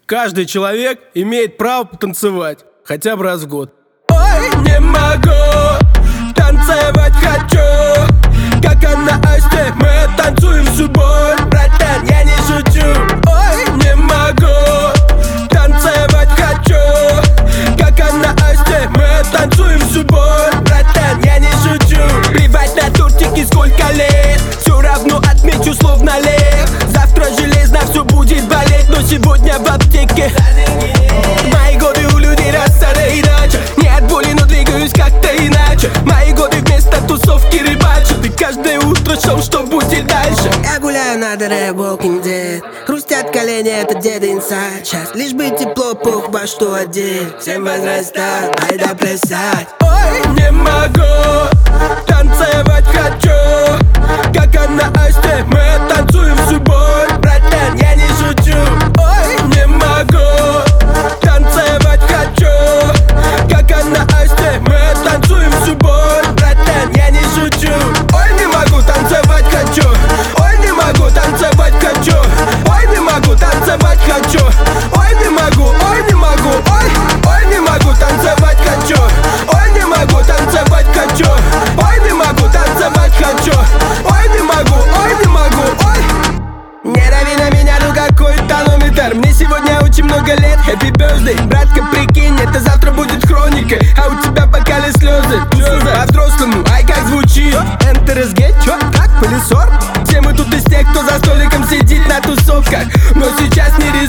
Каждый человек имеет право потанцевать хотя бы раз в год. Ой, не могу, танцевать хочу, как на Асте, мы танцуем всю боль. Братан, я не шучу. Ой, не могу, танцевать хочу, как на Асте, мы танцуем всю боль. Братан, я не шучу. Плевать на тортики, сколько лет, все равно отмечу словно лев. Завтра железно все будет болеть, но сегодня в аптеке. Мои годы у людей рассада иначе, не от боли, но двигаюсь как-то иначе. Мои годы вместо тусовки рыбачат, и каждое утро шоу, что будет дальше. Я гуляю на дыре, Walking Dead. Хрустят колени, это деды инсайд. Сейчас лишь бы тепло, пух во что одеть. Всем возрастать, айда плясать. Ой, не могу, танцевать хочу, как на Асте, мы танцуем всю боль. Братан, я не шучу. Ой, не могу, танцевать хочу, как на Асте, мы танцуем всю боль. Братан, я не шучу. Ой, не могу, танцевать хочу. Ой, не могу, танцевать хочу. Ой, не могу, танцевать хочу. Ой, не могу, ой, не могу, ой не могу, танцевать хочу. Ой, не могу, танцевать хочу. Ой, не могу, танцевать хочу. Ой, не могу, ой. Не дави на меня, ну какой тонометр. Мне сегодня очень много лет, happy birthday. Братка, прикинь, это завтра будет хроника, а у тебя в бокале слезы. По-взрослому, ай как звучит. НТРСГ, чё, как, пылесор? Все мы тут из тех, кто за столиком сидит на тусовках, но сейчас не резон.